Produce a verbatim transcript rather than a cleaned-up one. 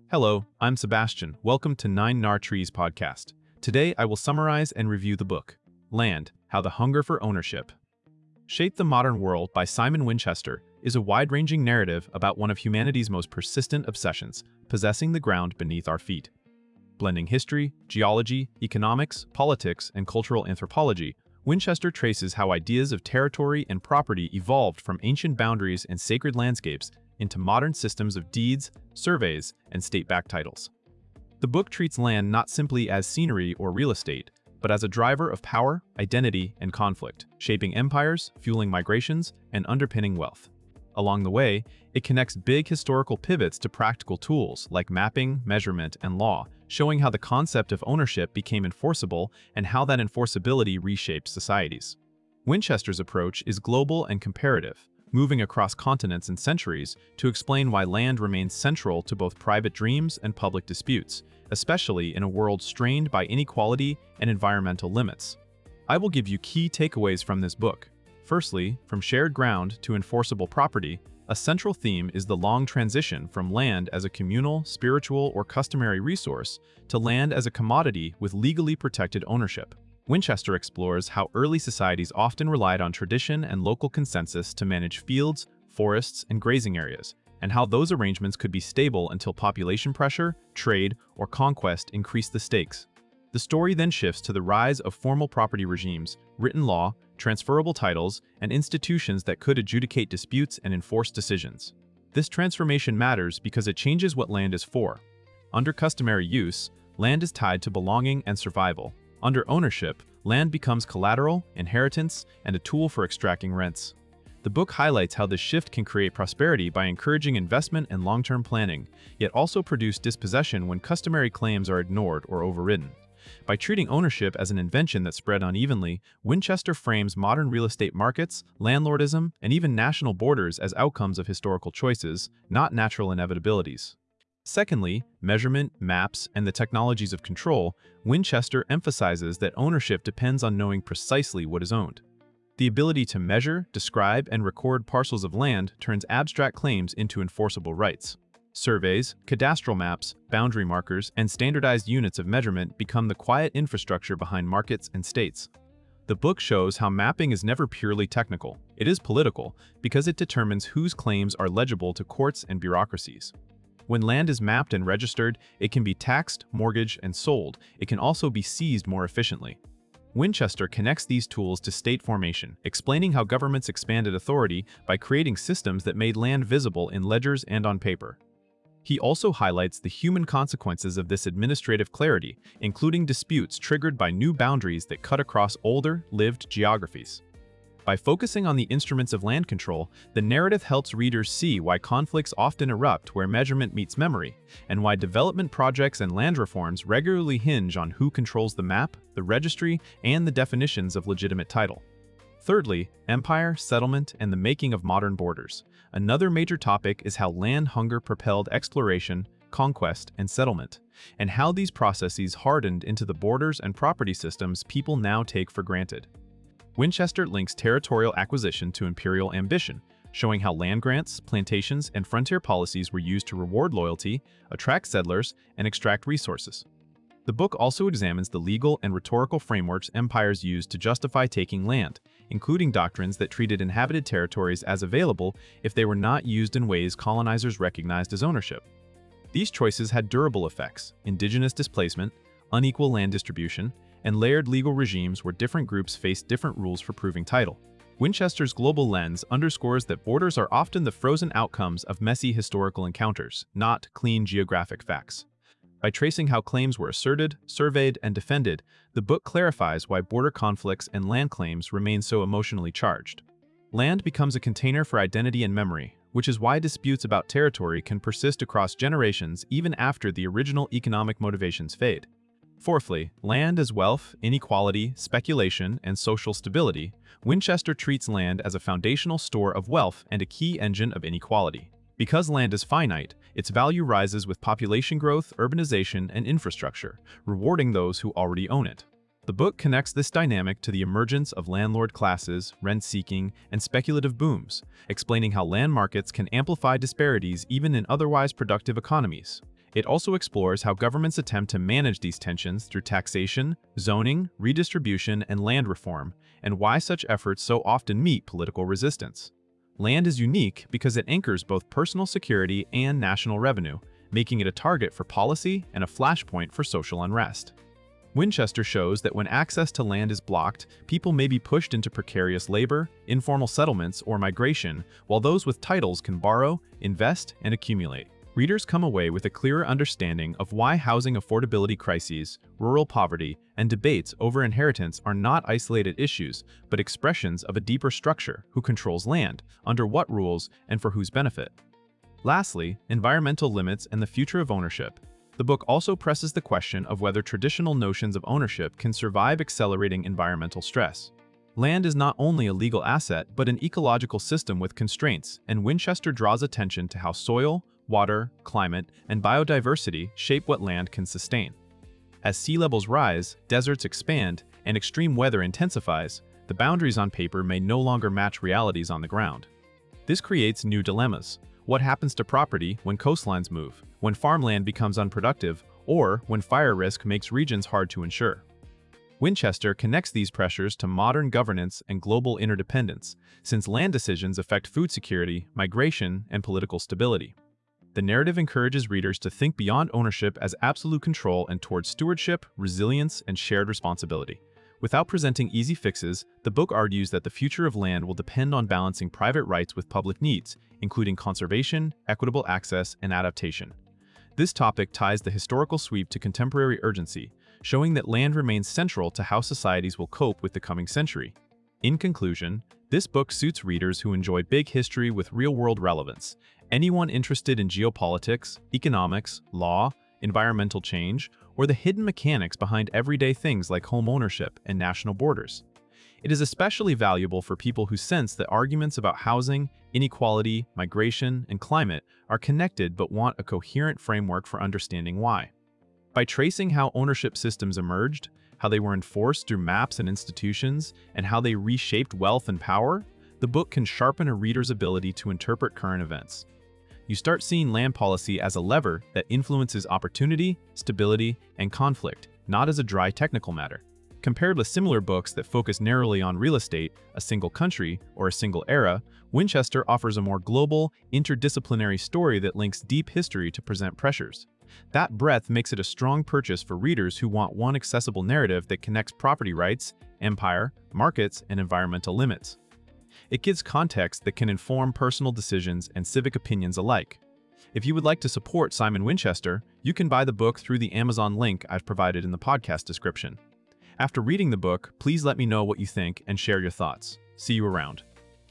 Hello, I'm Sebastian. Welcome to Nine Nar Trees podcast. Today I will summarize and review the book, Land: How the Hunger for Ownership Shaped the Modern World by Simon Winchester is a wide-ranging narrative about one of humanity's most persistent obsessions, possessing the ground beneath our feet. Blending history, geology, economics, politics, and cultural anthropology, Winchester traces how ideas of territory and property evolved from ancient boundaries and sacred landscapes into modern systems of deeds, surveys, and state-backed titles. The book treats land not simply as scenery or real estate, but as a driver of power, identity, and conflict, shaping empires, fueling migrations, and underpinning wealth. Along the way, it connects big historical pivots to practical tools like mapping, measurement, and law, showing how the concept of ownership became enforceable and how that enforceability reshaped societies. Winchester's approach is global and comparative, moving across continents and centuries to explain why land remains central to both private dreams and public disputes, especially in a world strained by inequality and environmental limits. I will give you key takeaways from this book. Firstly, from shared ground to enforceable property, a central theme is the long transition from land as a communal, spiritual, or customary resource to land as a commodity with legally protected ownership. Winchester explores how early societies often relied on tradition and local consensus to manage fields, forests, and grazing areas, and how those arrangements could be stable until population pressure, trade, or conquest increased the stakes. The story then shifts to the rise of formal property regimes, written law, transferable titles, and institutions that could adjudicate disputes and enforce decisions. This transformation matters because it changes what land is for. Under customary use, land is tied to belonging and survival. Under ownership, land becomes collateral, inheritance, and a tool for extracting rents. The book highlights how this shift can create prosperity by encouraging investment and long-term planning, yet also produce dispossession when customary claims are ignored or overridden. By treating ownership as an invention that spread unevenly, Winchester frames modern real estate markets, landlordism, and even national borders as outcomes of historical choices, not natural inevitabilities. Secondly, measurement, maps, and the technologies of control, Winchester emphasizes that ownership depends on knowing precisely what is owned. The ability to measure, describe, and record parcels of land turns abstract claims into enforceable rights. Surveys, cadastral maps, boundary markers, and standardized units of measurement become the quiet infrastructure behind markets and states. The book shows how mapping is never purely technical. It is political because it determines whose claims are legible to courts and bureaucracies. When land is mapped and registered, it can be taxed, mortgaged, and sold. It can also be seized more efficiently. Winchester connects these tools to state formation, explaining how governments expanded authority by creating systems that made land visible in ledgers and on paper. He also highlights the human consequences of this administrative clarity, including disputes triggered by new boundaries that cut across older, lived geographies. By focusing on the instruments of land control, the narrative helps readers see why conflicts often erupt where measurement meets memory, and why development projects and land reforms regularly hinge on who controls the map, the registry, and the definitions of legitimate title. Thirdly, empire, settlement, and the making of modern borders. Another major topic is how land hunger propelled exploration, conquest, and settlement, and how these processes hardened into the borders and property systems people now take for granted. Winchester links territorial acquisition to imperial ambition, showing how land grants, plantations, and frontier policies were used to reward loyalty, attract settlers, and extract resources. The book also examines the legal and rhetorical frameworks empires used to justify taking land, including doctrines that treated inhabited territories as available if they were not used in ways colonizers recognized as ownership. These choices had durable effects: indigenous displacement, unequal land distribution, and layered legal regimes where different groups faced different rules for proving title. Winchester's global lens underscores that borders are often the frozen outcomes of messy historical encounters, not clean geographic facts. By tracing how claims were asserted, surveyed, and defended, the book clarifies why border conflicts and land claims remain so emotionally charged. Land becomes a container for identity and memory, which is why disputes about territory can persist across generations even after the original economic motivations fade. Fourthly, land as wealth, inequality, speculation, and social stability, Winchester treats land as a foundational store of wealth and a key engine of inequality. Because land is finite, its value rises with population growth, urbanization, and infrastructure, rewarding those who already own it. The book connects this dynamic to the emergence of landlord classes, rent-seeking, and speculative booms, explaining how land markets can amplify disparities even in otherwise productive economies. It also explores how governments attempt to manage these tensions through taxation, zoning, redistribution, and land reform, and why such efforts so often meet political resistance. Land is unique because it anchors both personal security and national revenue, making it a target for policy and a flashpoint for social unrest. Winchester shows that when access to land is blocked, people may be pushed into precarious labor, informal settlements, or migration, while those with titles can borrow, invest, and accumulate. Readers come away with a clearer understanding of why housing affordability crises, rural poverty, and debates over inheritance are not isolated issues, but expressions of a deeper structure: who controls land, under what rules, and for whose benefit. Lastly, environmental limits and the future of ownership. The book also presses the question of whether traditional notions of ownership can survive accelerating environmental stress. Land is not only a legal asset, but an ecological system with constraints, and Winchester draws attention to how soil, water, climate, and biodiversity shape what land can sustain. As sea levels rise, deserts expand, and extreme weather intensifies, the boundaries on paper may no longer match realities on the ground. This creates new dilemmas. What happens to property when coastlines move, when farmland becomes unproductive, or when fire risk makes regions hard to insure? Winchester connects these pressures to modern governance and global interdependence, since land decisions affect food security, migration, and political stability. The narrative encourages readers to think beyond ownership as absolute control and towards stewardship, resilience, and shared responsibility. Without presenting easy fixes, the book argues that the future of land will depend on balancing private rights with public needs, including conservation, equitable access, and adaptation. This topic ties the historical sweep to contemporary urgency, showing that land remains central to how societies will cope with the coming century. In conclusion, this book suits readers who enjoy big history with real-world relevance. Anyone interested in geopolitics, economics, law, environmental change, or the hidden mechanics behind everyday things like home ownership and national borders. It is especially valuable for people who sense that arguments about housing, inequality, migration, and climate are connected but want a coherent framework for understanding why. By tracing how ownership systems emerged, how they were enforced through maps and institutions, and how they reshaped wealth and power, the book can sharpen a reader's ability to interpret current events. You start seeing land policy as a lever that influences opportunity, stability, and conflict, not as a dry technical matter. Compared with similar books that focus narrowly on real estate, a single country, or a single era, Winchester offers a more global, interdisciplinary story that links deep history to present pressures. That breadth makes it a strong purchase for readers who want one accessible narrative that connects property rights, empire, markets, and environmental limits. It gives context that can inform personal decisions and civic opinions alike. If you would like to support Simon Winchester, you can buy the book through the Amazon link I've provided in the podcast description. After reading the book, please let me know what you think and share your thoughts. See you around.